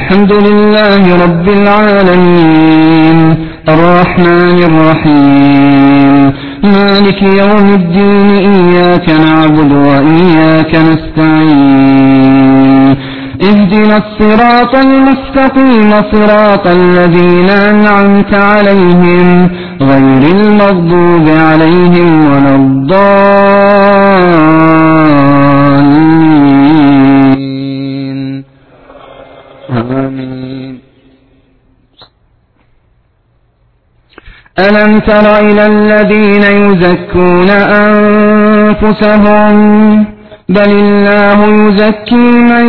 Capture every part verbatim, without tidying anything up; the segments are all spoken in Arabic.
الحمد لله رب العالمين الرحمن الرحيم مالك يوم الدين إياك نعبد وإياك نستعين اهدنا الصراط المستقيم صراط الذين أنعمت عليهم غير المغضوب عليهم ولا الضالين آمين. ألم تر إلى الذين يزكون أنفسهم بل الله يزكي من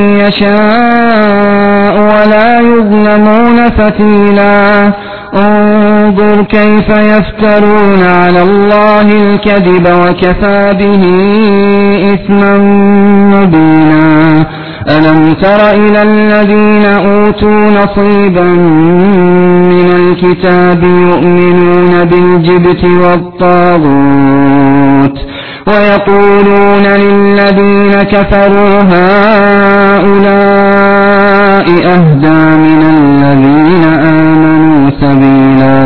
يشاء ولا يظلمون فتيلا انظر كيف يفترون على الله الكذب وكفى به إثما مبينا. ألم تر إلى الذين أوتوا نصيبا من الكتاب يؤمنون بالجبت والطاغوت ويقولون للذين كفروا هؤلاء أهدى من الذين آمنوا سبيلا.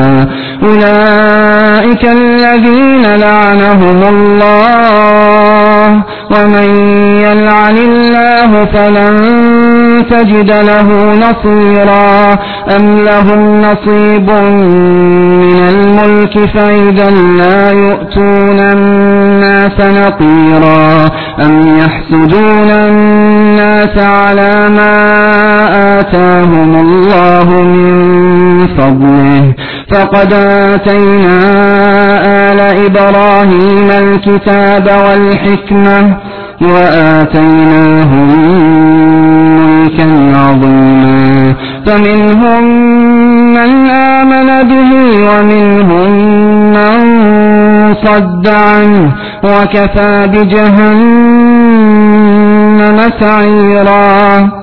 أولئك الذين لعنهم الله ومن يلعن الله فلن تجد له نصيرا. أم لهم نصيب من الملك فإذا لا يؤتون الناس نقيرا. أم يحسدون الناس على ما آتاهم الله من فضله فقد آتينا آل إبراهيم الكتاب والحكمة وآتيناهم ملكا عظيما. فمنهم من آمن به ومنهم من صد عنه وكفى بجهنم سعيرا.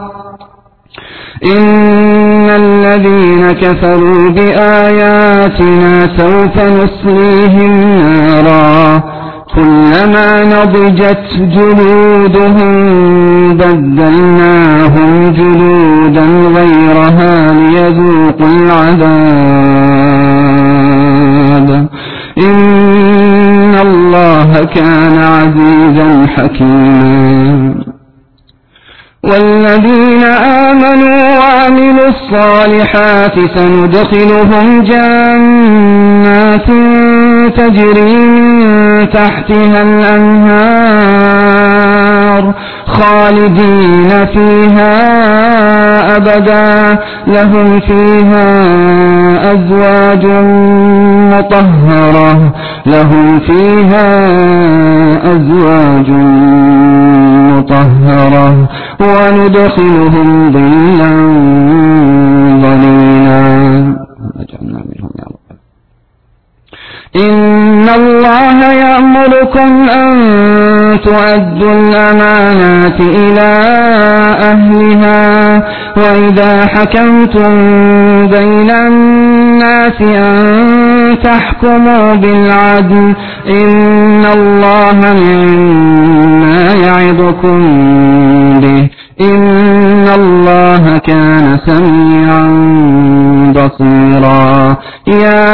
إن الذين كفروا بآياتنا سوف نصليهم نارا كلما نضجت جلودهم بدلناهم جلودا غيرها ليذوقوا العذاب إن الله كان عزيزا حكيما. والذين آمنوا وعملوا الصالحات سندخلهم جنات تجري من تحتها الأنهار خالدين فيها أبدا لهم فيها أزواج مطهرة لهم فيها أزواج مطهرة وندخلهم ظلا ظليلا. أجعلنا منهم يا رب. إن الله يأمركم أن تؤدوا الأمانات إلى أهلها وإذا حكمتم بين الناس أن تحكموا بالعدل إن الله مما يعظكم به إن الله كان سميعا بصيرا. يا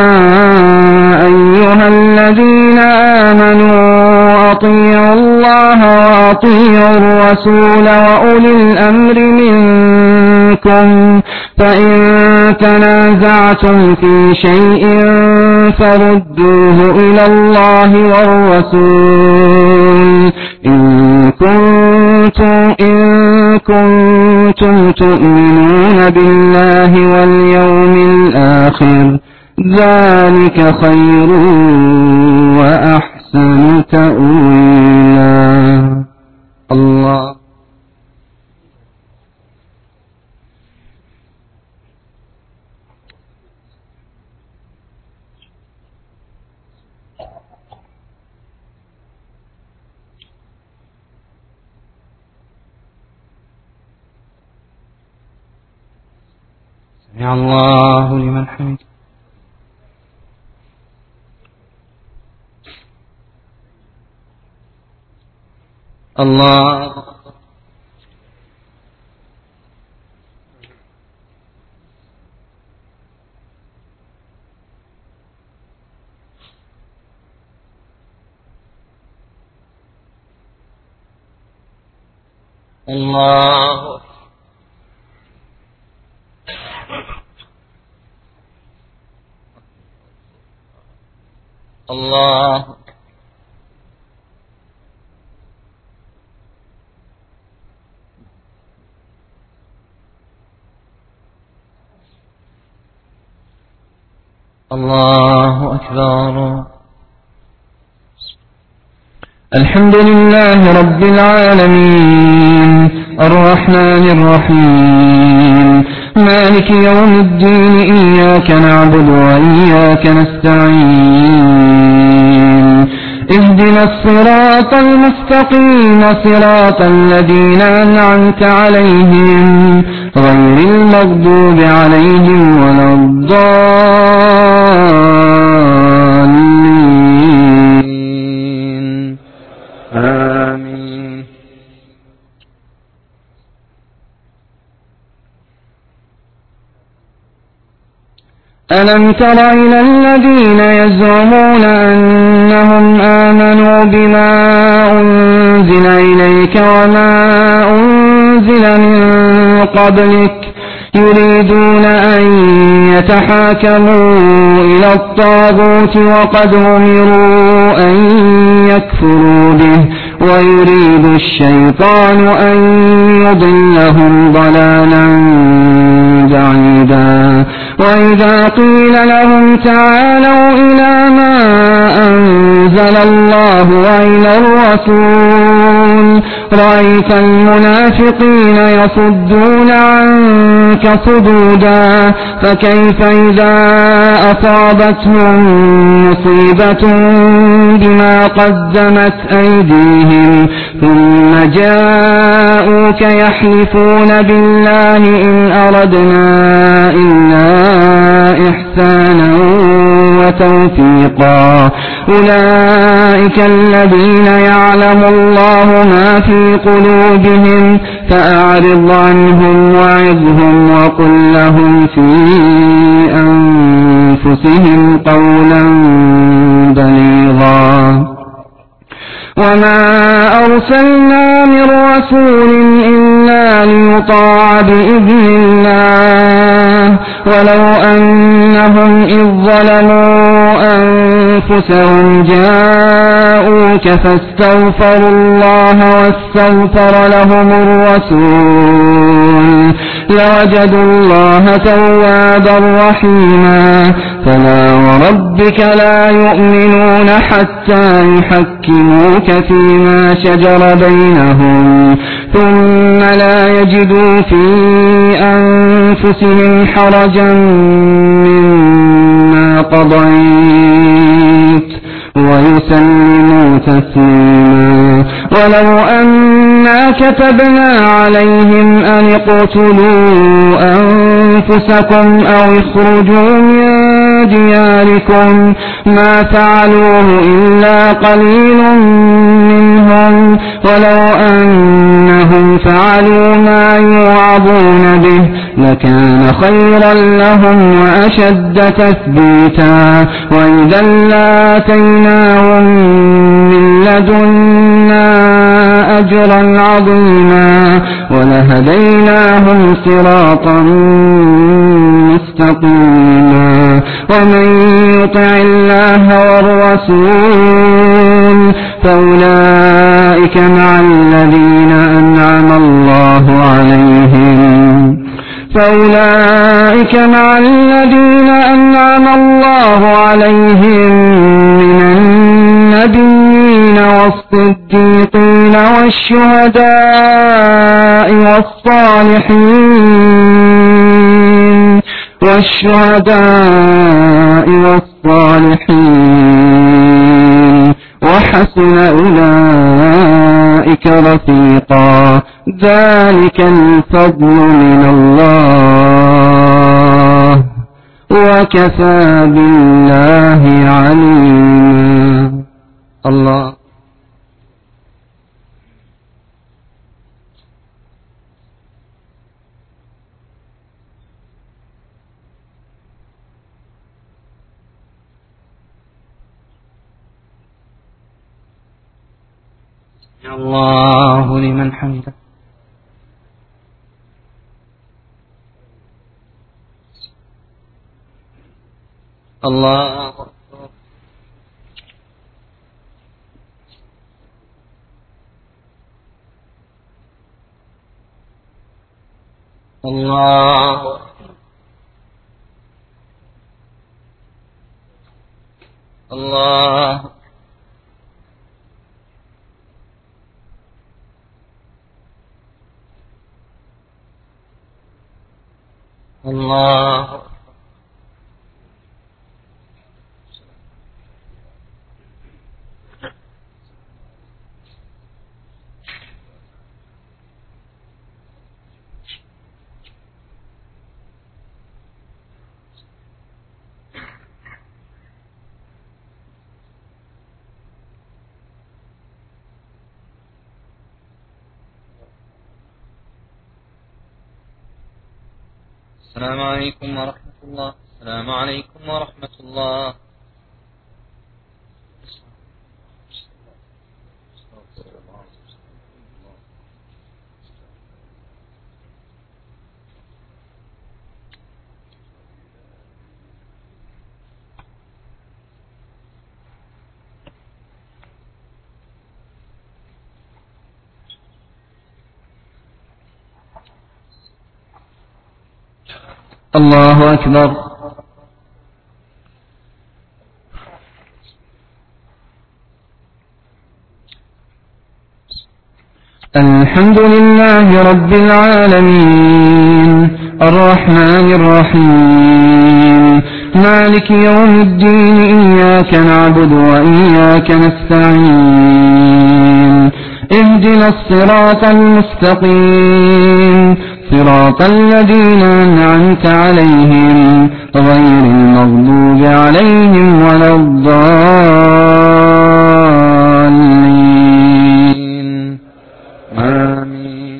أيها الذين آمنوا أطيعوا الله وأطيعوا الرسول وأولي الأمر منكم فإن تنازعتم في شيء فردوه إلى الله والرسول إن كنتم, إن كنتم تؤمنون بالله واليوم الآخر ذلك خير وأحسن تأويلا. الله سمع الله لمن حمده. الله الله الله الله أكبر. الحمد لله رب العالمين الرحمن الرحيم مالك يوم الدين إياك نعبد وإياك نستعين اهدنا الصراط المستقيم صراط الذين أنعمت عليهم غير المغضوب عليهم ولا الضالين آمين. ألم تر إلى الذين يزعمون أنهم آمنوا بما أنزل إليك وما أنزل من قبلك يريدون أن يتحاكموا إلى الطاغوت وقد أمروا أن يكفروا به ويريد الشيطان أن يضلهم ضلالا بعيدا. وإذا قيل لهم تعالوا إلى ما أنزل الله وإلى الرسول رأيت المنافقين يصدون عنك صدودا. فكيف إذا أصابتهم مصيبة بما قدمت أيديهم ثم جاءوك يحلفون بالله إن أردنا إلا إحسانا وتوفيقا أولئك الذين يعلم الله ما في قلوبهم فأعرض عنهم وعظهم وقل لهم في أنفسهم قولا بليغا. وما أرسلنا من رسول إلا ليطاع بإذن الله ولو أنهم إذ ظلموا أنفسهم جاءوك فاستغفروا الله واستغفر لهم الرسول لوجدوا الله توابا رحيما. فلا وربك لا يؤمنون حتى يحكموك فيما شجر بينهم ثم لا يجدوا في أنفسهم حرجا مما قضيت ويسلموا تسليما. ولو أنا كتبنا عليهم أن اقتلوا أنفسكم أو اخرجوا من دياركم ما فعلوه إلا قليل منهم ولو أنهم فعلوا ما يوعظون به لكان خيرا لهم وأشد تثبيتا. وإذا لآتيناهم من لدنا أجرا عظيما ولهديناهم صراطا مستقيما. ومن يطع الله والرسول فأولئك مع الذين أنعم الله عليهم فأولئك مع الذين أنعم الله عليهم من النبيين والصديقين والشهداء والصالحين والشهداء والصالحين وحسن أولئك رفيقا. ذلك الفضل من الله وكفى بالله عليما. الله الله لمن حمده. الله أكبر. الله الله الله. السلام عليكم ورحمة الله. السلام عليكم ورحمة الله. الله أكبر. الحمد لله رب العالمين الرحمن الرحيم مالك يوم الدين إياك نعبد وإياك نستعين اهدنا الصراط المستقيم صراط الذين أنعمت عليهم غير المغضوب عليهم ولا الضالين آمين.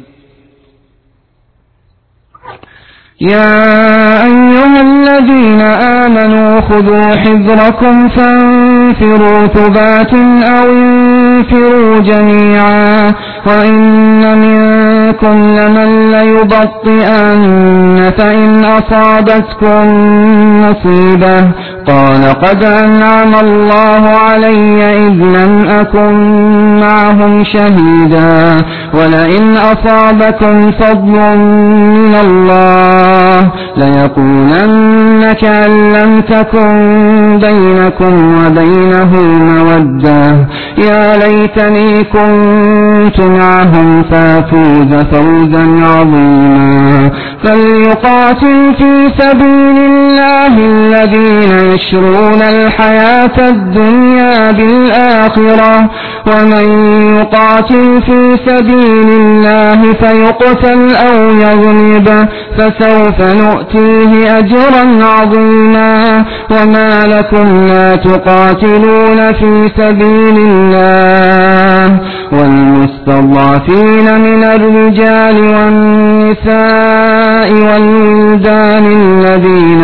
يا أيها الذين آمنوا خذوا حذركم فانفروا ثبات أو انفروا جميعا وإن منكم لمن ليبطئن فإن أصابتكم مصيبة قال قد أنعم الله علي إذ لم أكن معهم شهيدا ولئن أصابكم فضل من الله ليقولن كأن لم تكن بينكم وبينه مودة يا ليتني كنت معهم فافوز فوزا عظيما. فليقاتل في سبيل الله الذين يشرون الحياة الدنيا بالآخرة ومن يقاتل في سبيل الله فيقتل أو يغلب فسوف نؤتيه أجرا عظيما. وما لكم لا تقاتلون في سبيل الله والمستضعفين من الرجال والنساء والولدان الذين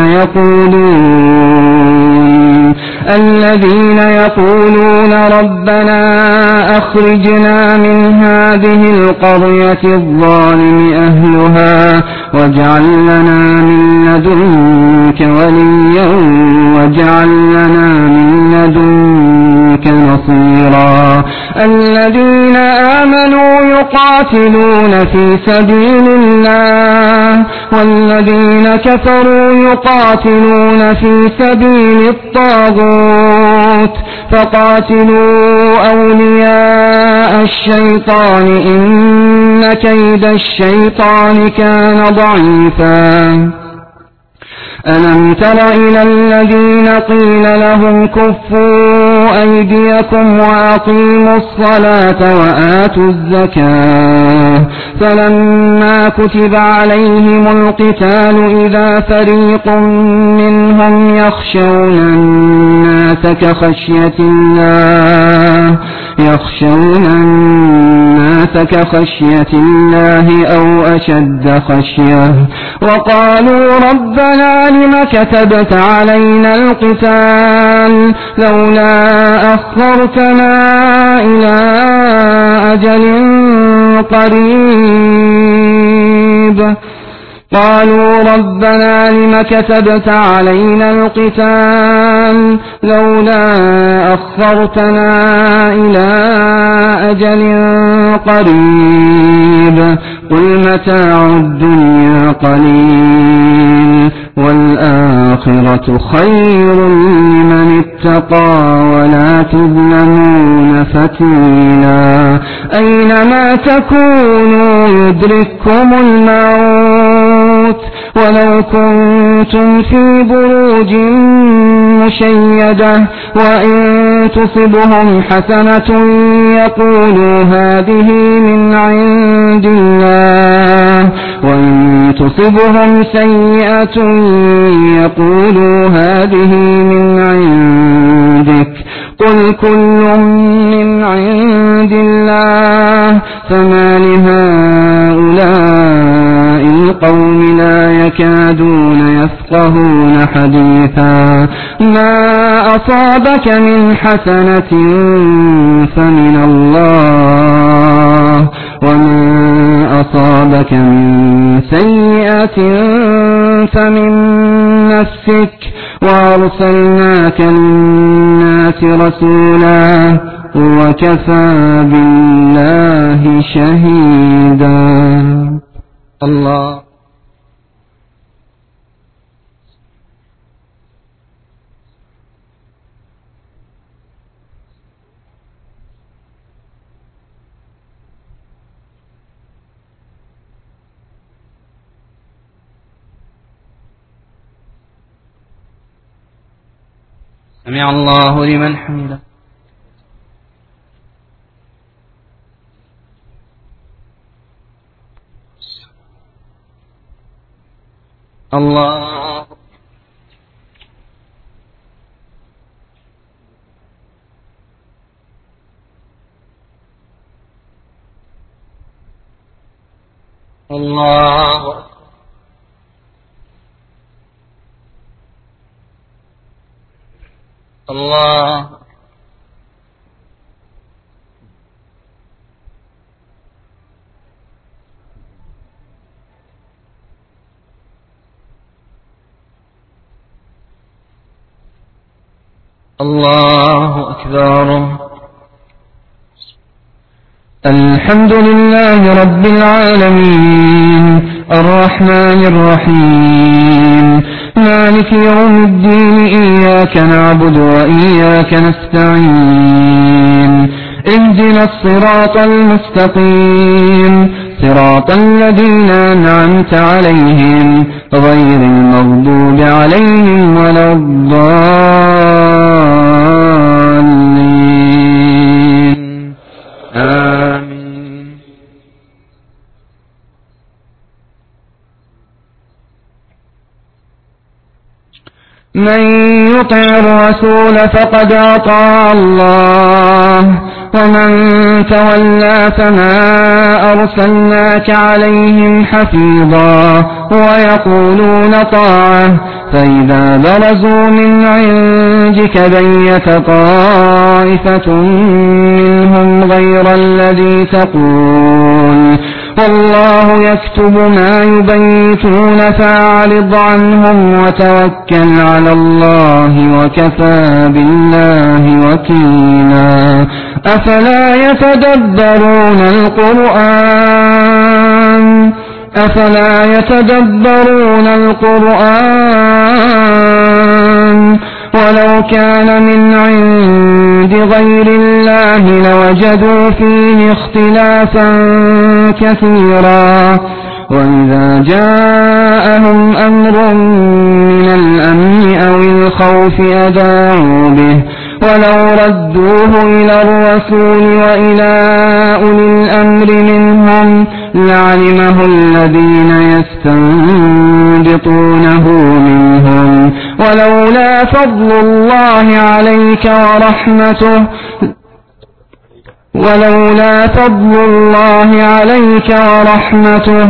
يقولون الذين يقولون ربنا أخرجنا من هذه القرية الظالم أهلها واجعل لنا من لدنك وليا واجعل لنا من لدنك نصيرا. الذين آمنوا يقاتلون في سبيل الله والذين كفروا يقاتلون في سبيل الطاغوت فقاتلوا أولياء الشيطان إن كيد الشيطان كان ضعيفا. ألم تر إلى الذين قيل لهم كفوا أيديكم وأقيموا الصلاة وآتوا الزكاة فلما كتب عليهم القتال إذا فريق منهم يخشون الناس كخشية الله يخشون الناس كخشية الله أو أشد خشية وقالوا ربنا لم كتبت علينا القتال لولا أخرتنا إلى أجل قريب قالوا ربنا لم كتبت علينا القتال لولا أخرتنا إلى أجل قريب قل متاع الدنيا قليل والآخرة خير لمن اتقى ولا تظلمون فتيلا أينما تكونوا يدرككم الموت ولو كنتم في بروج مشيدة وإن تصبهم حسنة يقولوا هذه من عند الله وإن تصبهم سيئة يقولوا هذه من عندك قل كل من عند الله فما لهؤلاء القوم لا يكادون يفقهون حديثا ما أصابك من حسنة فمن الله وما أصابك من سيئة فمن نفسك وأرسلناك للناس رسولا وكفى بالله شهيدا. الله سمع الله لمن حمده. الله الله الله الله أكبر. الحمد لله رب العالمين الرحمن الرحيم مالك يوم الدين إياك نعبد وإياك نستعين اهدنا الصراط المستقيم صراط الذين أنعمت عليهم غير المغضوب عليهم ولا الضالين آمين. من يطع الرسول فقد أطاع الله ومن تولى فما أرسلناك عليهم حفيظا ويقولون طاعة فإذا برزوا من عندك بيت طائفة منهم غير الذي تقول والله يكتب ما يبيتون فأعرض عنهم وتوكل على الله وكفى بالله وكيلا. أفلا يتدبرون القرآن أفلا يتدبرون القرآن ولو كان من عند غير الله لوجدوا فيه اختلافا كثيرا وإذا جاءهم أمر من الأمن أو الخوف أذاعوا به ولو ردوه إلى الرسول وإلى أولي الأمر منهم لعلمه الذين يستنبطونه منهم ولولا فضل الله عليك ورحمته ولولا فضل الله عليك ورحمته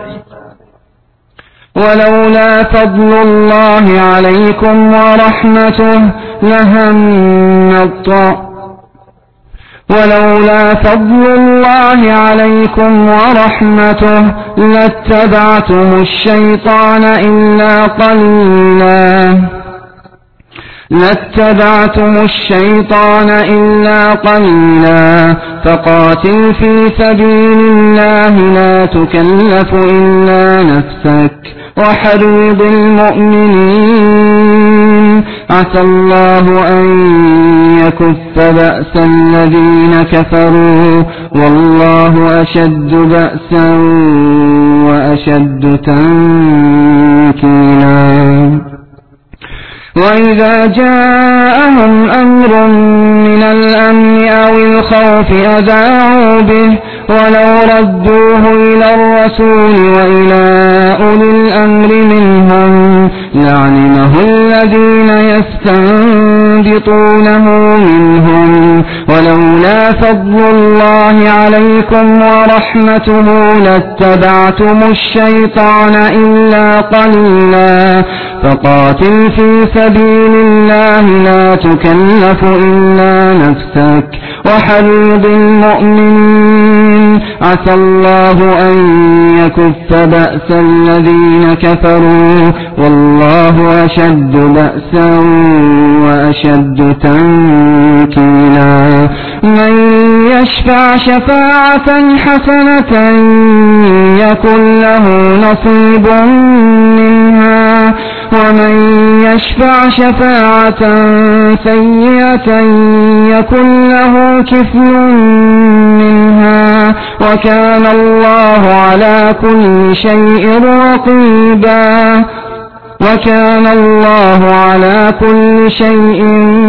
ولولا فضل الله عليكم ورحمته لهم الطائفة ولولا فضل الله عليكم ورحمته لاتبعتم الشيطان إلا قليلا لاتبعتم الشيطان إلا قليلا فقاتل في سبيل الله لا تكلف إلا نفسك وحرض المؤمنين عسى الله أن يكف بأس الذين كفروا والله أشد بأسا وأشد تنكيلا وإذا جاءهم أمر من الأمن أو الخوف أذاعوا به ولو ردوه إلى الرسول وإلى أولي الأمر منهم لعلمه الذين يستنبطونه منهم ولولا فضل الله عليكم ورحمته لاتبعتم الشيطان إلا قليلا فقاتل في سبيل الله لا تكلف إلا نفسك وحرض المؤمنين عسى الله أن يكف بأس الذين كفروا والله أشد بأسا وأشد تنكيلا من يشفع شفاعة حسنة يكن له نصيب منها ومن يشفع شفاعة سيئة يكن له كفل منها وكان الله على كل شيء رقيبا وكان الله على كل شيء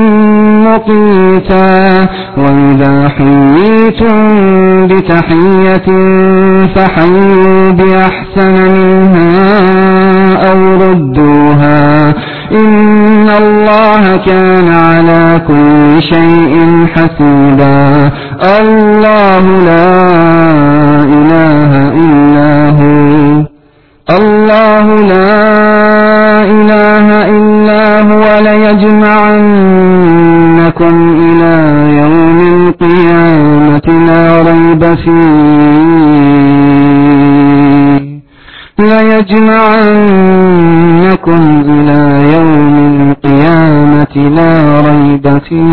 مقيتا وإذا حييتم بتحية فحيوا بأحسن منها أو ردوها إن الله كان على كل شيء حسيبا الله لا إله إلا هو الله لا إله إلا هو ليجمعنكم إلى يوم القيامة لا ريب فيه ليجمعنكم إلى يوم القيامة لا ريب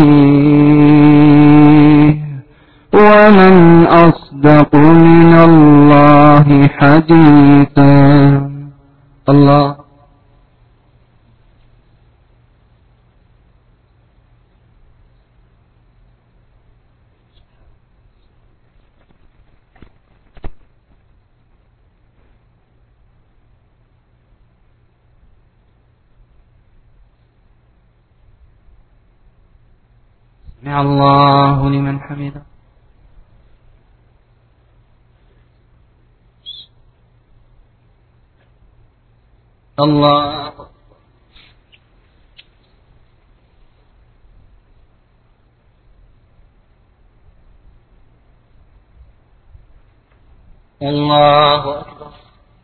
فيه ومن أصدق من الله حديثا الله سمع الله لمن حمده الله الله أكبر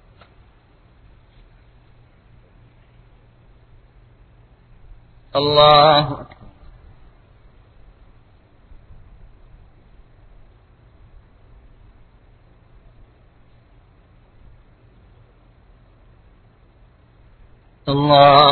الله أكبر الله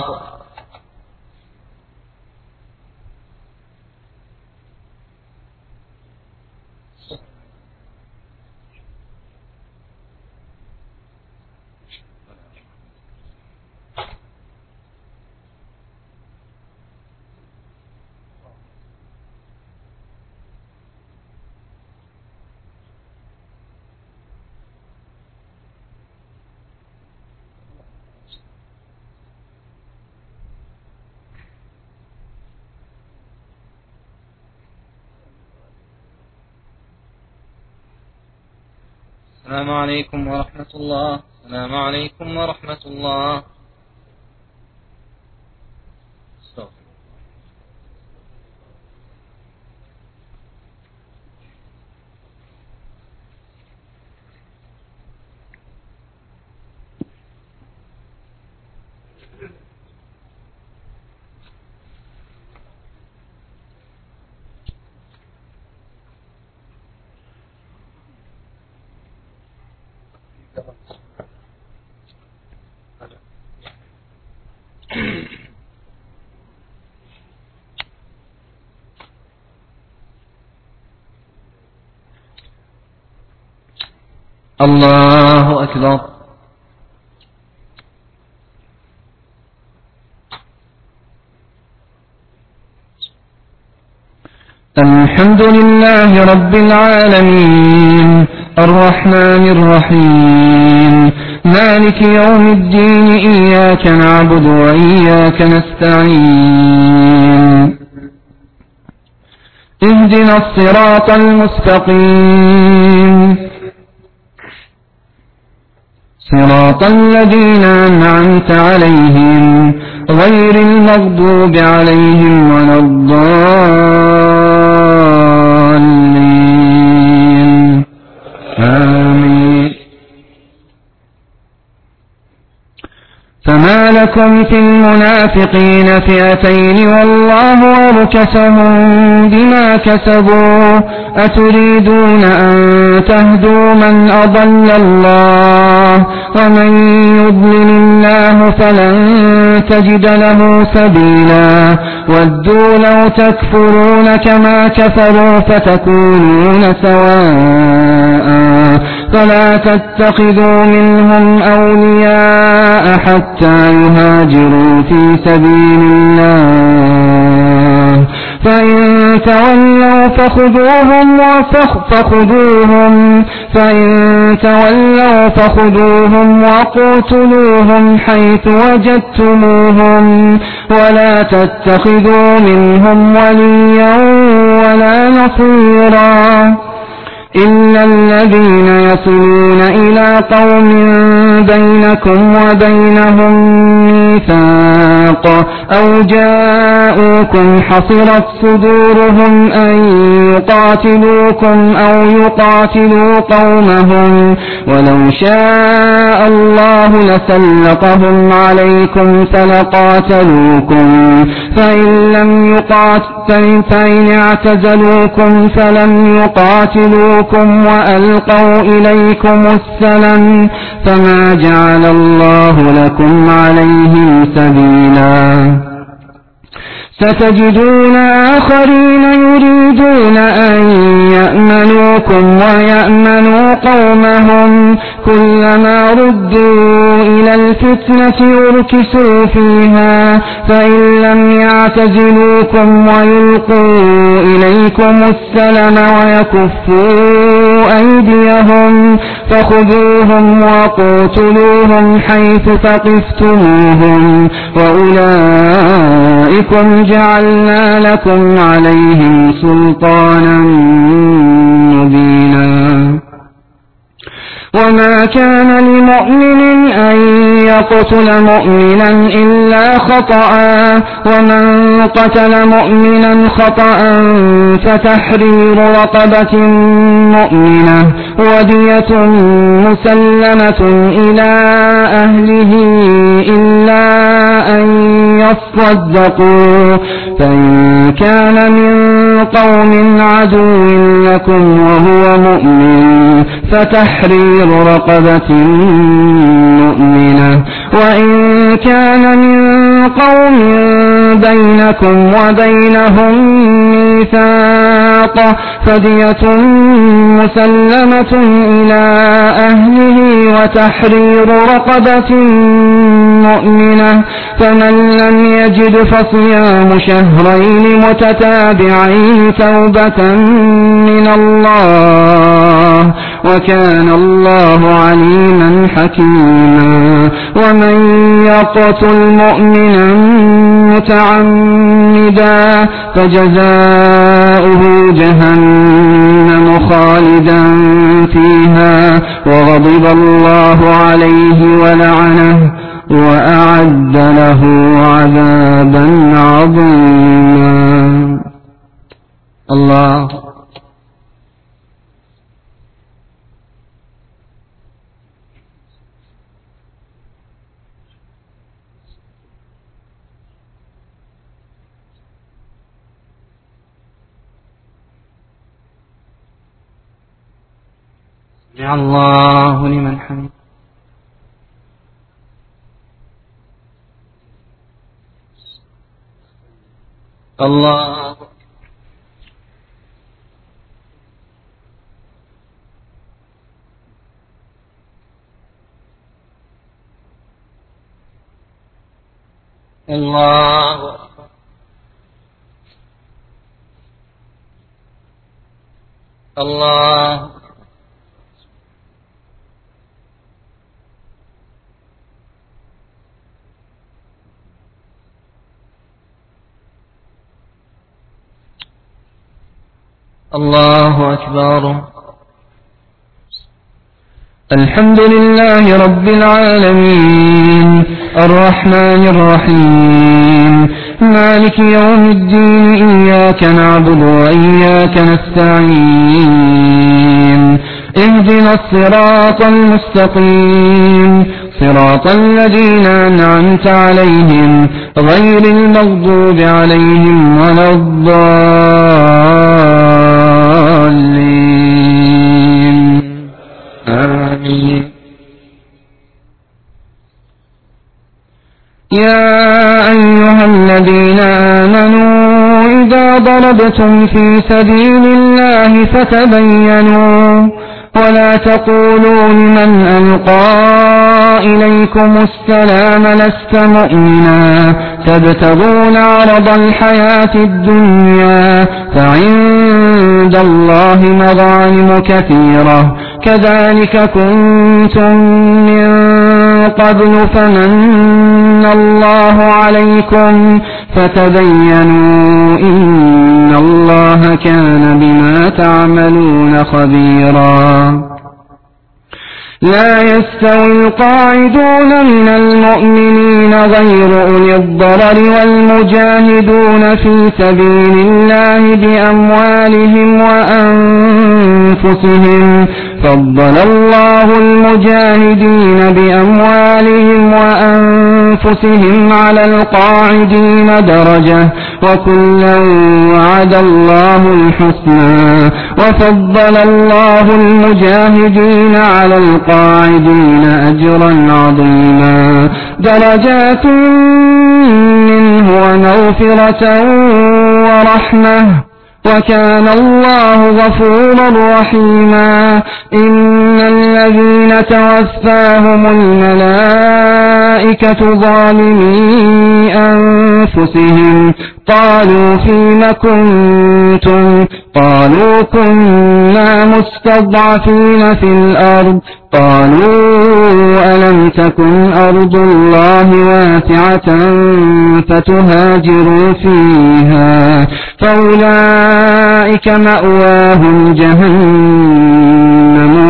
السلام عليكم ورحمة الله. السلام عليكم ورحمة الله. الله أكبر. الحمد لله رب العالمين الرحمن الرحيم مالك يوم الدين إياك نعبد وإياك نستعين اهدنا الصراط المستقيم صراط الذين أنعمت عليهم غير المغضوب عليهم ولا الضالين آمين. فما لكم في المنافقين فئتين والله أركسهم بما كسبوا أتريدون أن تهدوا من أضل الله ومن يضلل الله فلن تجد له سبيلا ودوا لو تكفرون كما كفروا فتكونون سواء فلا تتخذوا منهم أولياء حتى يهاجروا في سبيل الله فإن تولوا فخذوهم فخذوهم فإن تولوا فخذوهم وقتلوهم حيث وجدتموهم ولا تتخذوا منهم وليا ولا نصيرا إلا الذين يصلون إلى قوم بينكم وبينهم ميثاق أو جاءوكم حصرت صدورهم أن يقاتلوكم أو يقاتلوا قومهم ولو شاء الله لسلطهم عليكم فلقاتلوكم فإن لم يقاتلوا فإن اعتزلوكم فلم يقاتلوكم وألقوا إليكم السلم فما جعل الله لكم عليهم سبيلا ستجدون آخرين يريدون أن يأمنوكم ويأمنوا قومهم كلما ردوا إلى الفتنة يركسوا فيها فإن لم يعتزلوكم ويلقوا إليكم السلم ويكفوا أيديهم فخذوهم وقتلوهم حيث ثقفتموهم وأولئكم جعلنا لكم عليهم سلطانا مبينا وما كان لمؤمن أن يقتل مؤمنا إلا خطأ ومن قتل مؤمنا خطأ فتحرير رقبة مؤمنة ودية مسلمة إلى أهله إلا أن يصدقوا فإن كان من قوم عدو لكم وهو مؤمن فتحرير رقبة مؤمنة وإن كان من قوم بينكم وبينهم ميثاق فدية مسلمة إلى أهله وتحرير رقبة مؤمنة فمن لم يجد فصيام شهرين متتابعين توبة من الله وكان الله عليما حكيما ومن يقتل مؤمنا متعمدا فجزاؤه جهنم خالدا فيها وغضب الله عليه ولعنه وأعد له عذابا عظيما. الله سمع الله لمن حمده. الله الله أكبر. الله الله أكبر. الحمد لله رب العالمين الرحمن الرحيم مالك يوم الدين إياك نعبد وإياك نستعين اهدنا الصراط المستقيم صراط الذين أنعمت عليهم غير المغضوب عليهم ولا الضالين آمين. يا أيها الذين آمنوا إذا ضربتم في سبيل الله فتبينوا ولا تقولوا لمن ألقى إليكم السلام لست مؤمنا تبتغون عرض الحياة الدنيا فعند الله مغانم كثيرة كذلك كنتم من قبل فمن الله عليكم فتبينوا إن الله كان بما تعملون خبيرا. لا يستوي القاعدون من المؤمنين غير أولي الضرر والمجاهدون في سبيل الله بأموالهم وأنفسهم فضل الله المجاهدين بأموالهم وأنفسهم على القاعدين درجة وكلا وعد الله الحسنى وفضل الله المجاهدين على القاعدين أجرا عظيما درجات منه ومغفرة ورحمة وكان الله غفورا رحيما. إن الذين توفاهم الملائكة ظالمي أنفسهم قالوا فيم كنتم قالوا كنا مستضعفين في الأرض قالوا ألم تكن أرض الله واسعة فتهاجروا فيها فأولئك مأواهم جهنم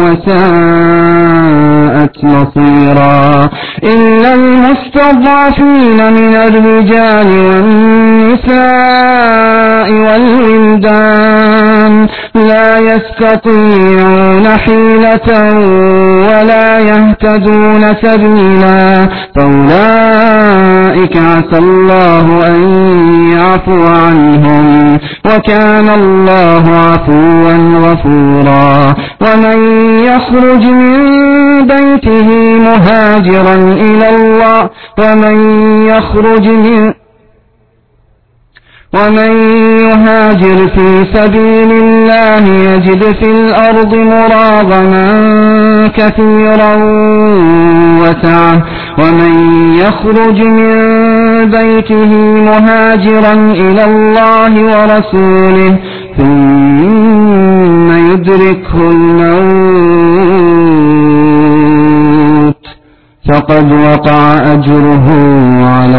وساءت مصيرا. إلا المستضعفين من الرجال والنساء والولدان لا يستطيعون حيلة ولا يهتدون سبيلا فأولئك عسى الله أن يعفو عنهم وكان الله عفوا غفورا. ومن يخرج من بيته مهاجرا إلى الله ومن يخرج من ومن يهاجر في سبيل الله يجد في الأرض مراغما كثيرا وسعة ومن يخرج من بيته مهاجرا إلى الله ورسوله ثم يدركه الموت فقد وقع أجره على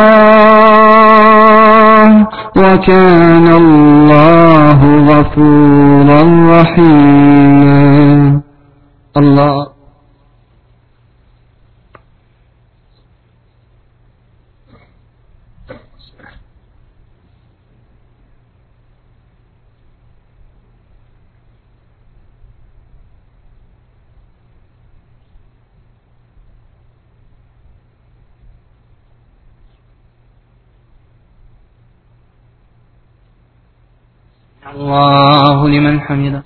الله وكان الله غفورا رحيما. الله الله لمن حمده.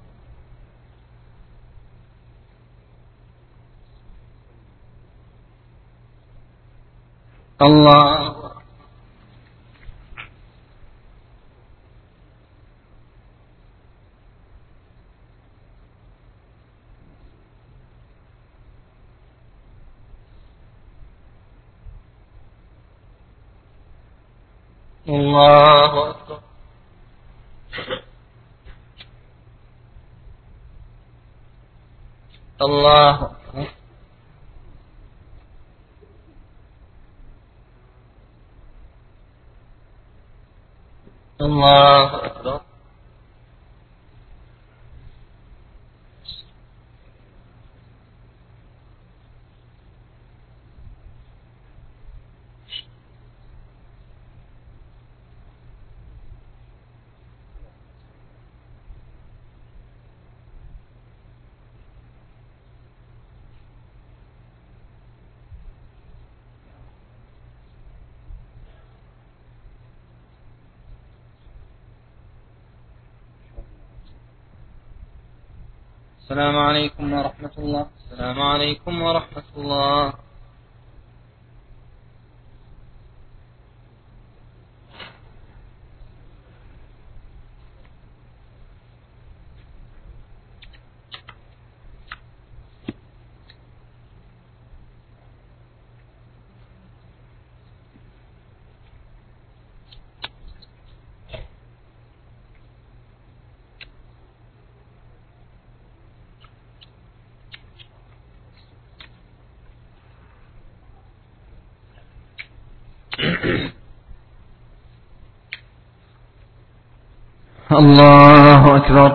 الله الله أكبر. الله أكبر. الله أكبر. السلام عليكم ورحمة الله. السلام عليكم ورحمة الله. الله أكبر.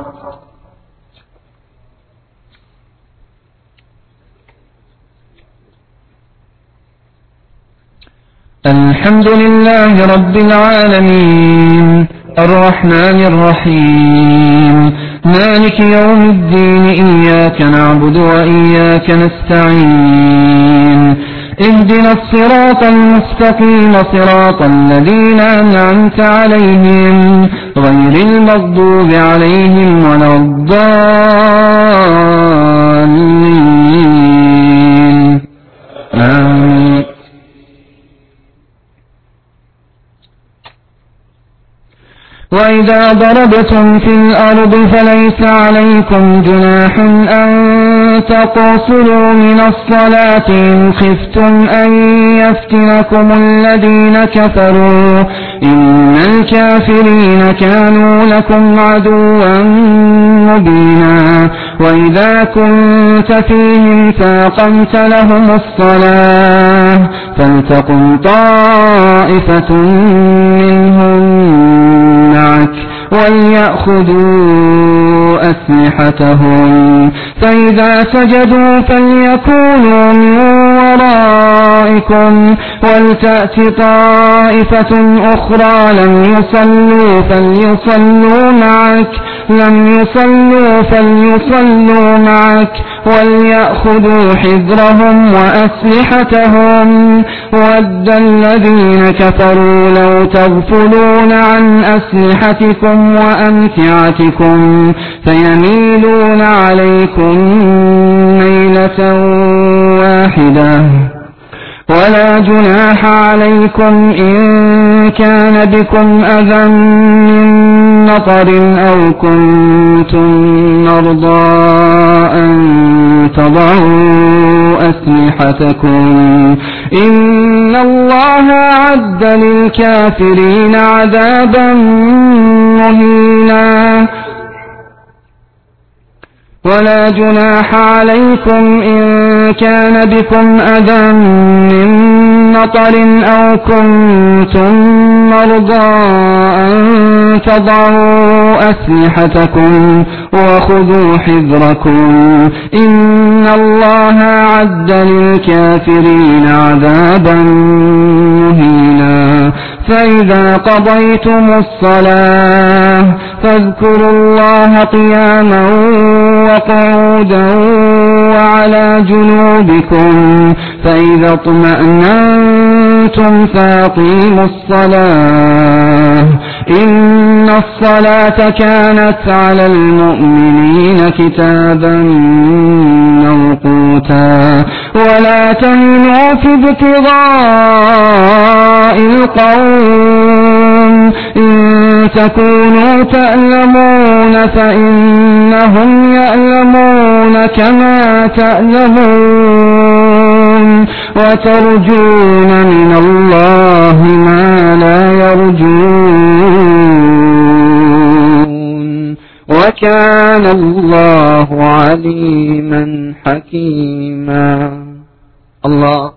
الحمد لله رب العالمين الرحمن الرحيم مالك يوم الدين إياك نعبد وإياك نستعين اهدنا الصراط المستقيم صراط الذين أنعمت عليهم غير المغضوب عليهم ولا الضالين آمين. وإذا ضربتم في الأرض فليس عليكم جناح أن تقصروا من الصلاة إن خفتم أن يفتنكم الذين كفروا إن الكافرين كانوا لكم عدوا مبينا. وإذا كنت فيهم فأقمت لهم الصلاة فلتقم طائفة منهم معك وليأخذوا أسلحتهم فإذا سجدوا فليكونوا من ورائكم ولتأت طائفة أخرى لم يصلوا فليصلوا معك لم يصلوا فليصلوا معك وليأخذوا حذرهم وأسلحتهم ود الذين كفروا لو تغفلون عن أسلحتكم وأمتعتكم فيميلون عليكم ميلة واحدة. ولا جناح عليكم إن كان بكم أذى من مطر أو كنتم مرضى أن تضعوا أسلحتكم إن الله أعد للكافرين عذابا مهينا. ولا جناح عليكم إن كان بكم أذى من مطر أو كنتم مرضى أن تضعوا أسلحتكم وخذوا حذركم إن الله أعد للكافرين عذابا مهينا. فإذا قضيتم الصلاة فاذكروا الله قياما وقعودا وعلى جنوبكم فإذا اطمأننتم فأقيموا الصلاة إن الصلاة كانت على المؤمنين كتابا موقوتا. ولا تهنوا في ابتغاء القوم إن تكونوا تألمون فإنهم يألمون كما تألمون وترجون من الله ما لا يرجون وكان الله عليما حكيما. الله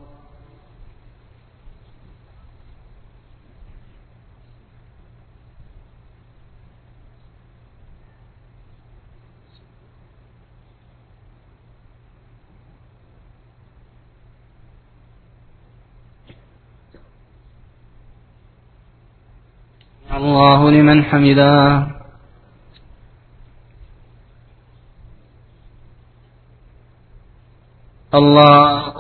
الله لمن حمده. الله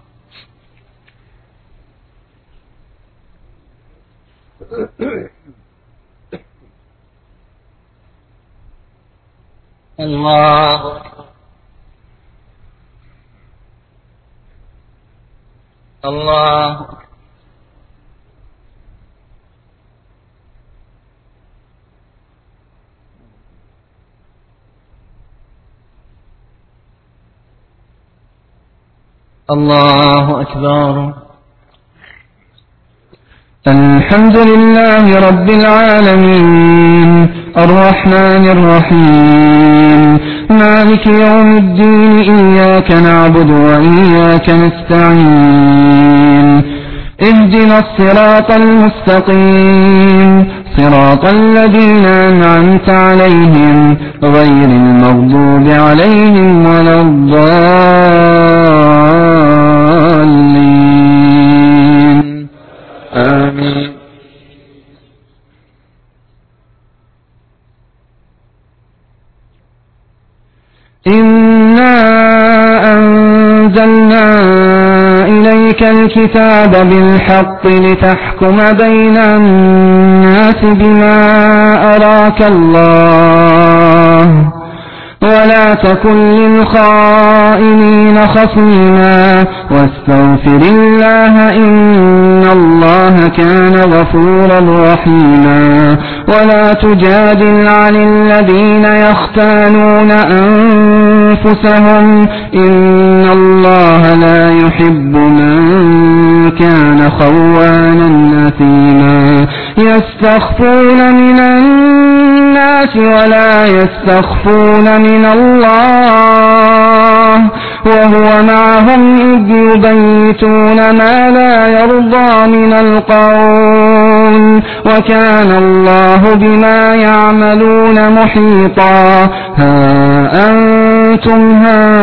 الله الله الله أكبر. الحمد لله رب العالمين الرحمن الرحيم مالك يوم الدين إياك نعبد وإياك نستعين اهدنا الصراط المستقيم صراط الذين أنعمت عليهم غير المغضوب عليهم ولا الضالين آمين. إنا أنزلنا إليك الكتاب بالحق لتحكم بين الناس بما أراك الله ولا تكن للخائنين خصيما واستغفر الله إن الله كان غفورا رحيما. ولا تجادل عن الذين يختانون أنفسهم إن الله لا يحب من كان خوانا أثيما. يستخفون من الناس ولا يستخفون من الله وهو معهم إذ يبيتون ما لا يرضى من القول وكان الله بما يعملون محيطا. ها أنتم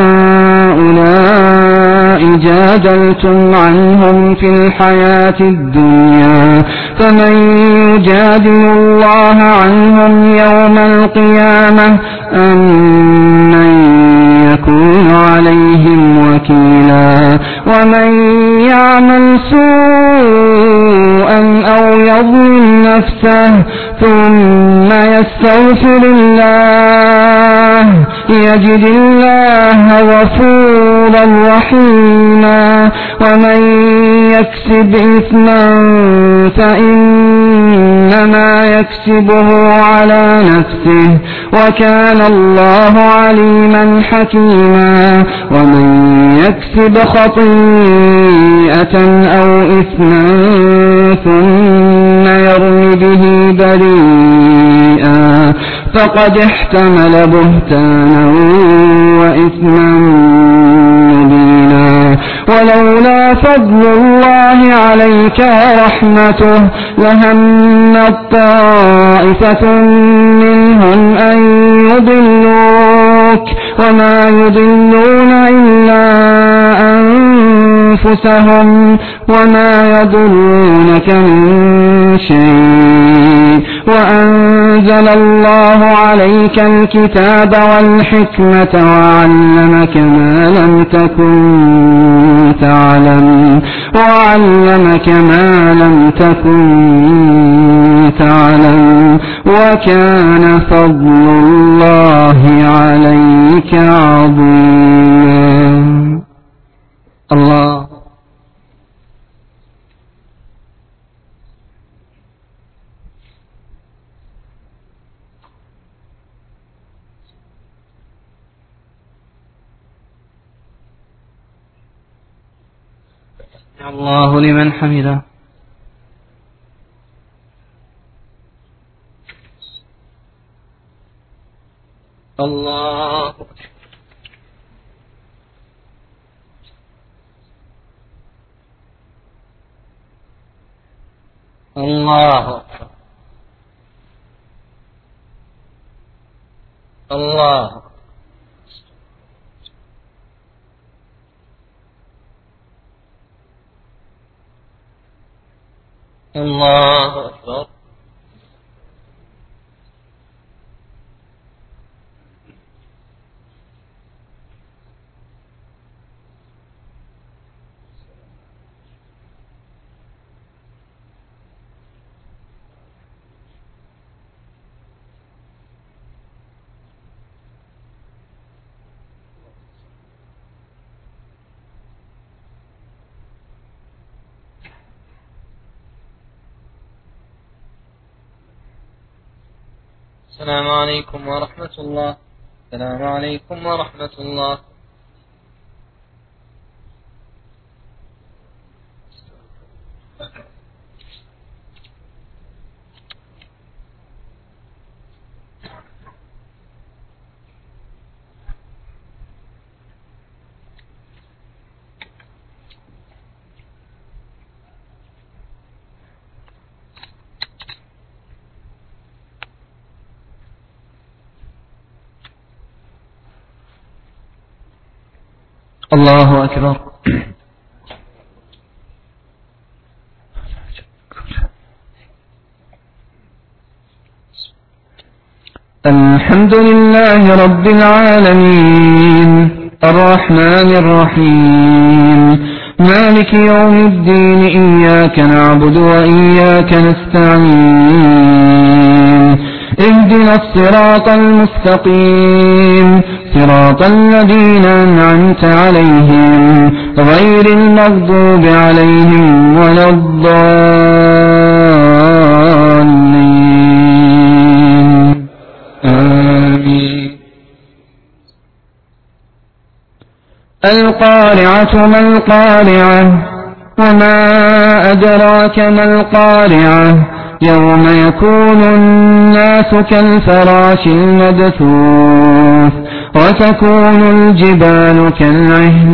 هؤلاء جادلتم عنهم في الحياة الدنيا فمن يجادل الله عنهم يوم القيامة أم من يكون عليهم وكيلا. ومن يعمل سوءا أو يظلم نفسه ثم يستغفر الله يجد الله غفورا رحيما. ومن يكسب إثما فإنما يكسبه على نفسه وكان الله عليما حكيما. ومن يكسب خطيئة أو إثما ثم يرم به بريئا فقد احتمل بهتانا وإثما مبينا. ولولا فضل الله عليك ورحمته لهمت طائفة منهم أن يضلوك وما يضلون إلا أنفسهم وما يضرونك من شيء. وأنزل الله عليك الكتاب والحكمة وعلمك ما لم تكن تعلم وعلمك ما لم تكن تعلم وكان فضل الله عليك عظيما. الله الله لمن حمده. الله الله الله الله أكبر. السلام عليكم ورحمة الله. السلام عليكم ورحمة الله. الله أكبر. الحمد لله رب العالمين الرحمن الرحيم مالك يوم الدين إياك نعبد وإياك نستعين اهدنا الصراط المستقيم صراط الذين أنعمت عليهم غير المغضوب عليهم ولا الضالين آمين. القارعة ما القارعة وما أدراك ما القارعة يوم يكون الناس كالفراش المبثوث وتكون الجبال كالعهن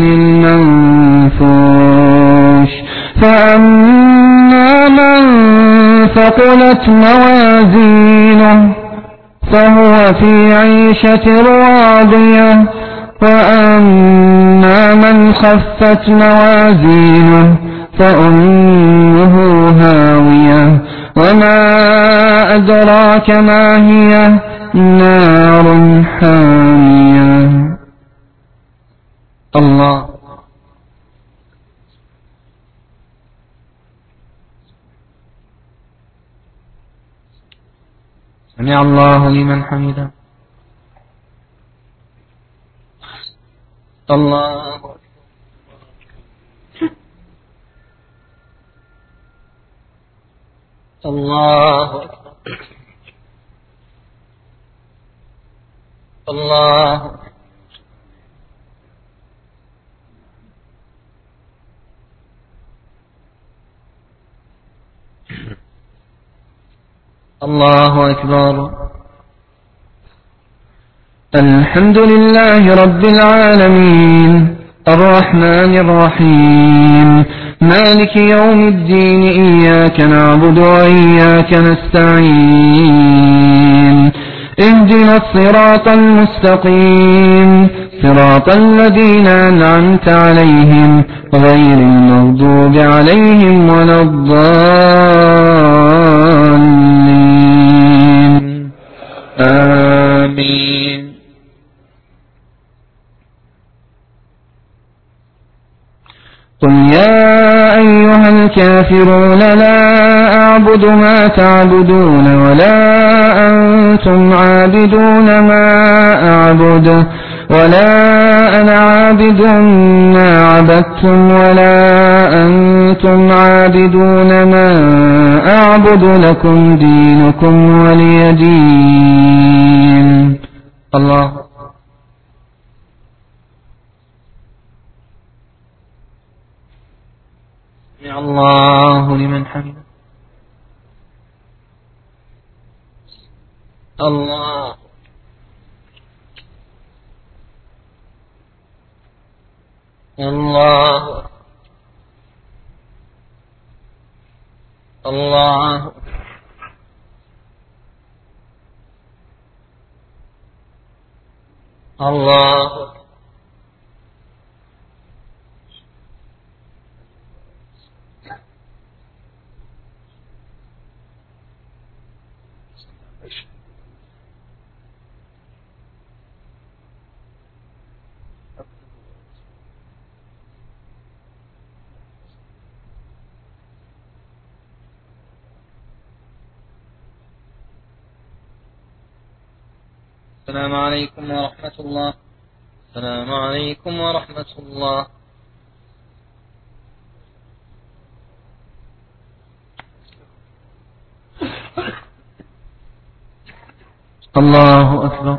المنفوش فأما من ثقلت موازينه فهو في عيشة راضية وأما من خفت موازينه فأمه هاوية وما أدراك ما هي نار حامية. الله سمع الله لمن حمده. الله الله الله الله أكبر. الحمد لله رب العالمين الرحمن الرحيم مالك يوم الدين إياك نعبد وإياك نستعين اهدنا الصراط المستقيم صراط الذين أنعمت عليهم غير المغضوب عليهم ولا الضالين آمين. قل يا أيها الكافرون لا أعبد ما تعبدون ولا أنتم عابدون ما أعبد ولا أنا عابد ما عبدتم ولا أنتم عابدون ما أعبد لكم دينكم ولي دين. الله سمع الله لمن حمده. الله الله الله الله السلام عليكم ورحمة الله. السلام عليكم ورحمة الله. الله أكبر.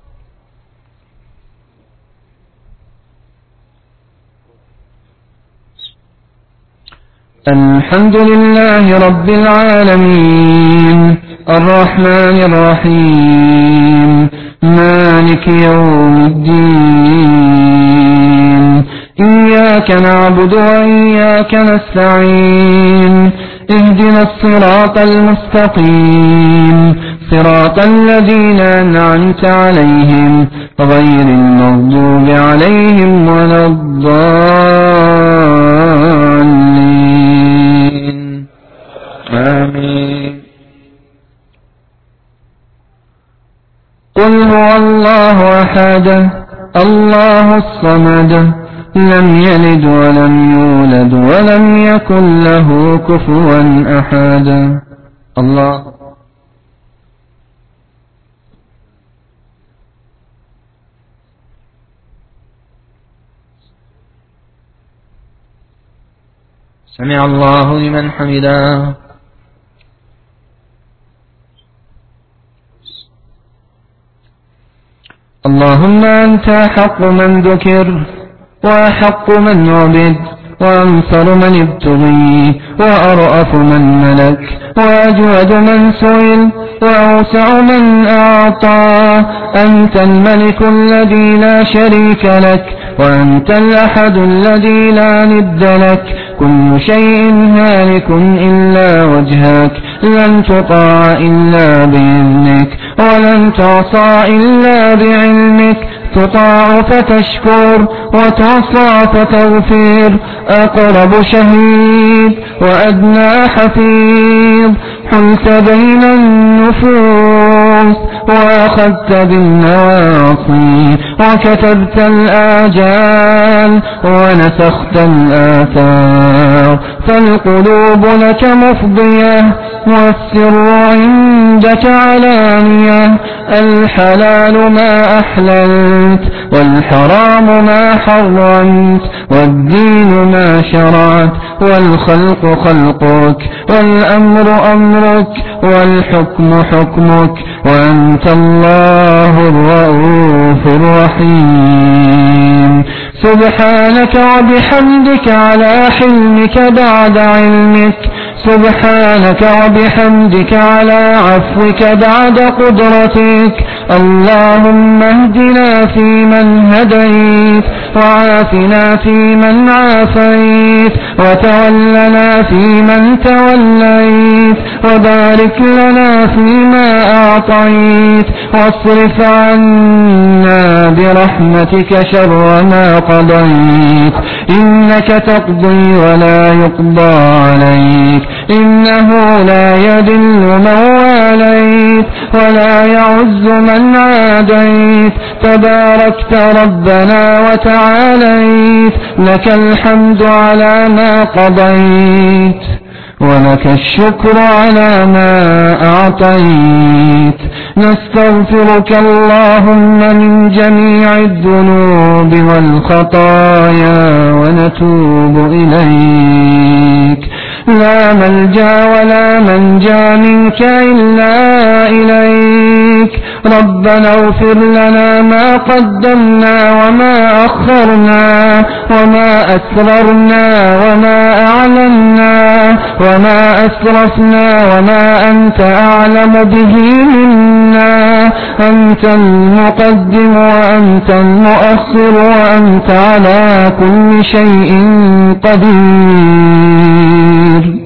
الحمد لله رب العالمين الرحمن الرحيم مالك يوم الدين إياك نعبد وإياك نستعين اهدنا الصراط المستقيم صراط الذين أنعمت عليهم غير المغضوب عليهم ولا الضالين آمين. قل هو الله أحد الله الصمد لم يلد ولم يولد ولم يكن له كفوا أحد. الله سمع الله لمن حمده. اللهم أنت أحق من ذكر وأحق من عبد وأنصر من ابتغي وأرأف من ملك وأجود من سئل وأوسع من أعطى. أنت الملك الذي لا شريك لك وأنت الأحد الذي لا ند لك. كل شيء هالك إلا وجهك لن تطاع إلا بإذنك ولن تعصى إلا بعلمك. تطاع فتشكر وتعصى فتغفر. أقرب شهيد وأدنى حفيظ حلت بين النفوس وأخذت بالنواصي وكتبت الآجال ونسخت الآثار. فالقلوب لك مفضية والسر عندك علانية. الحلال ما أحللت والحرام ما حرمت والدين ما شرعت والخلق خلقك والأمر أمرك والحكم حكمك وأنت الله الرؤوف الرحيم. سبحانك وبحمدك على حلمك بعد علمك. سبحانك وبحمدك على عفوك بعد قدرتك. اللهم اهدنا فيمن هديت وعافنا فيمن عافيت وتولنا فيمن توليت وبارك لنا فيما أعطيت واصرف عنا برحمتك شر ما قضيت. إنك تقضي ولا يقضى عليك إنه لا يذل من واليت ولا يعز من عاديت. تباركت ربنا وتعاليت. لك الحمد على ما قضيت ولك الشكر على ما أعطيت. نستغفرك اللهم من جميع الذنوب والخطايا ونتوب إليك. لا ملجأ ولا منجا منك إلا إليك ربنا اغفر لنا ما قدمنا وما أخرنا وما أسررنا وما أعلنا وما أسرفنا وما أنت أعلم به منا، أنت المقدم وأنت المؤخر وأنت على كل شيء قدير.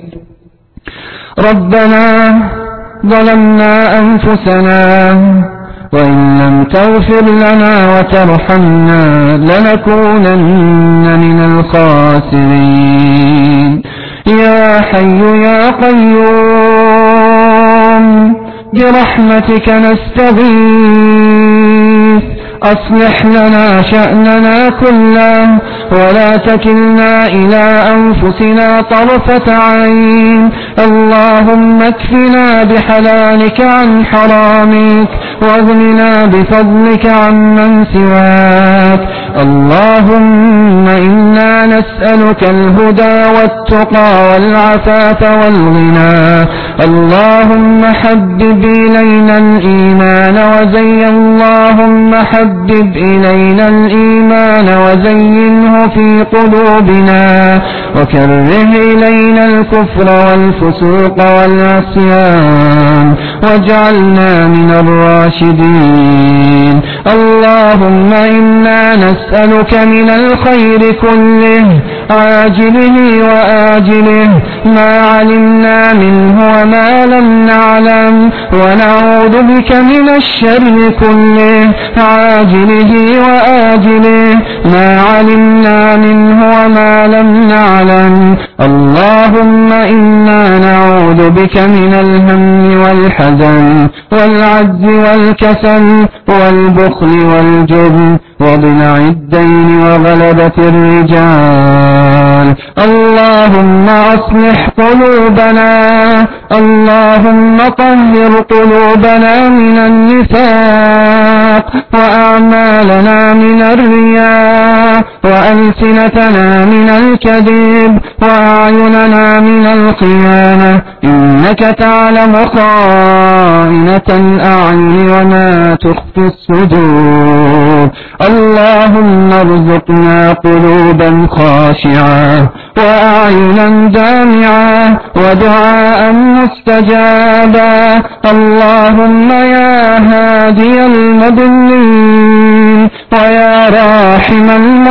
ربنا ظلمنا أنفسنا وإن لم تغفر لنا وترحمنا لنكونن من الخاسرين. يا حي يا قيوم برحمتك نستغيث، أصلح لنا شأننا كله ولا تكلنا إلى أنفسنا طرفة عين. اللهم اكفنا بحلالك عن حرامك واغننا بفضلك عمن سواك. اللهم إنا نسألك الهدى والتقى والعفاف والغنى. اللهم حبب إلينا الإيمان وزين اللهم حبب إلينا الإيمان وزينه في قلوبنا وكره إلينا الكفر والفسوق والعصيان واجعلنا من الراشدين. اللهم إنا نسألك من الخير كله عاجله وآجله ما علمنا منه وما لم نعلم، ونعوذ بك من الشر كله عاجله وآجله ما علمنا منه وما لم نعلم. اللهم إنا نعوذ بك من الهم والحزن والعجز والكسل والبخل والجبن وضلع الدين وغلبة الرجال. اللهم أصلح قلوبنا، اللهم طهر قلوبنا من النفاق وأعمالنا من الرياء وألسنتنا من الكذب وأعيننا من الخيانة، إنك تعلم خائنة الأعين وما تخفي الصدور. اللهم ارزقنا قلوبا خاشعة وأعينا دامعة ودعاء مستجابا. اللهم يا هادي المضلين ويا راحم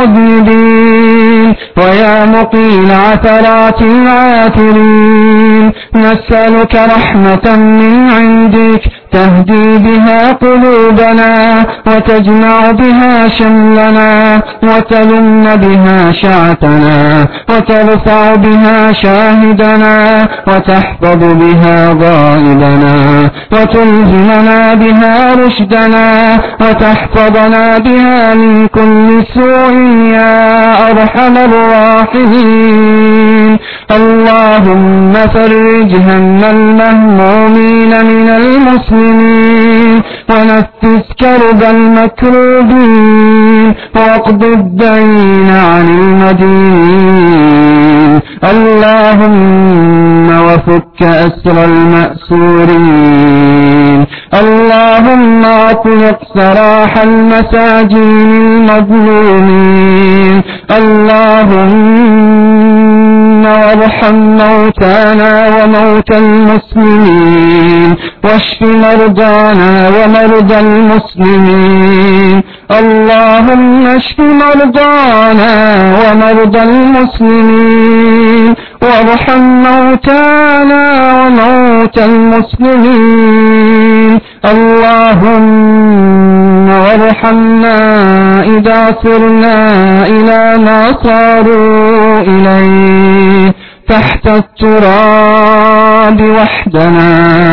المذنبين ويا مقيل عثرات العاثرين، نسألك رحمة من عندك تهدي بها قلوبنا وتجمع بها شملنا وتلم بها شعتنا وترفع بها شاهدنا وتحفظ بها غائبنا وتلهمنا بها رشدنا وتحفظنا بها من كل سوء يا أرحم الراحمين. اللهم فرج هم المهمومين من المسلمين ونفس كرب المكروبين واقض الدين عن المدينين. اللهم وفك أسر المأسورين. اللهم أطلق سراح المساجين المظلومين. اللهم وارحم موتانا وموتى المسلمين واشف مرضانا ومرضى المسلمين. اللهم اشف مرضانا ومرضى المسلمين وارحم موتانا وموتى المسلمين. اللهم وارحمنا إذا صرنا إلى ما صاروا إليه تحت التراب وحدنا.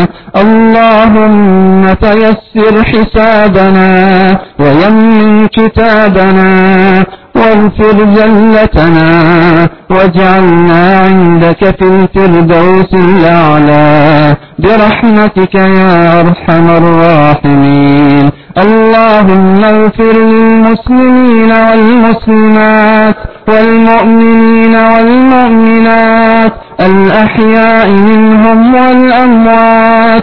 اللهم فيسر حسابنا ويمن كتابنا واغفر زلتنا واجعلنا عندك في الفردوس الأعلى برحمتك يا أرحم الراحمين. اللهم اغفر للمسلمين والمسلمات والمؤمنين والمؤمنات الأحياء منهم والأموات.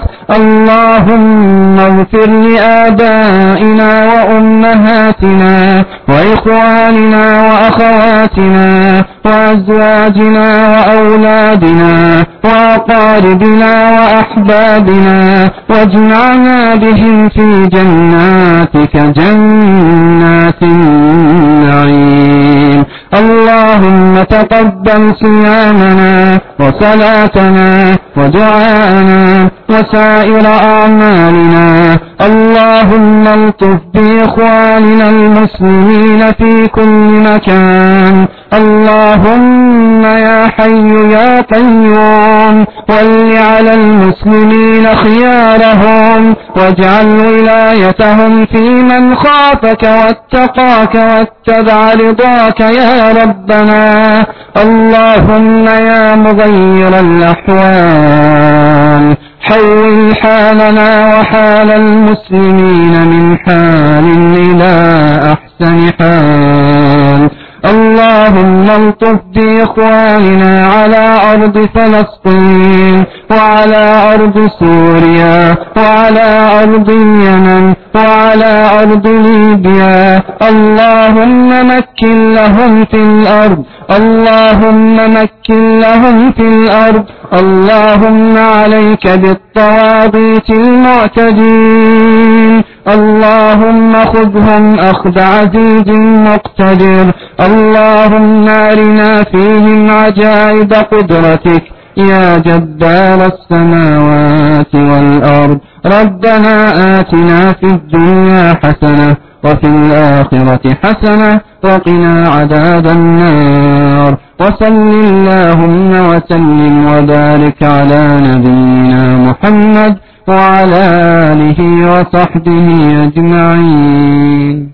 اللهم اغفر لآبائنا وأمهاتنا وإخواننا وأخواتنا وأزواجنا وأولادنا وأقاربنا وأحبابنا واجمعنا بهم في جناتك جنات النعيم. اللهم تقبل صيامنا وصلاتنا ودعاءنا وسائر أعمالنا. اللهم الطف بإخواننا المسلمين في كل مكان. اللهم يا حي يا قيوم ول على المسلمين خيارهم واجعل ولايتهم في من خافك واتقاك واتبع رضاك يا ربنا. اللهم يا مغير الأحوال حول حالنا وحال المسلمين من حال إلى أحسن حال. اللهم الطف بإخواننا على أرض فلسطين وعلى أرض سوريا وعلى أرض اليمن وعلى أرض ليبيا. اللهم مكن لهم في الأرض. اللهم مكن لهم في الأرض. اللهم عليك بالطواغيت المعتدين. اللهم خذهم أخذ عزيز مقتدر. اللهم أرنا فيهم عجائب قدرتك يا جبار السماوات والأرض. ربنا آتنا في الدنيا حسنة وفي الآخرة حسنة وقنا عذاب النار. وصل اللهم وسلم وبارك على نبينا محمد وعلى آله وصحبه أجمعين.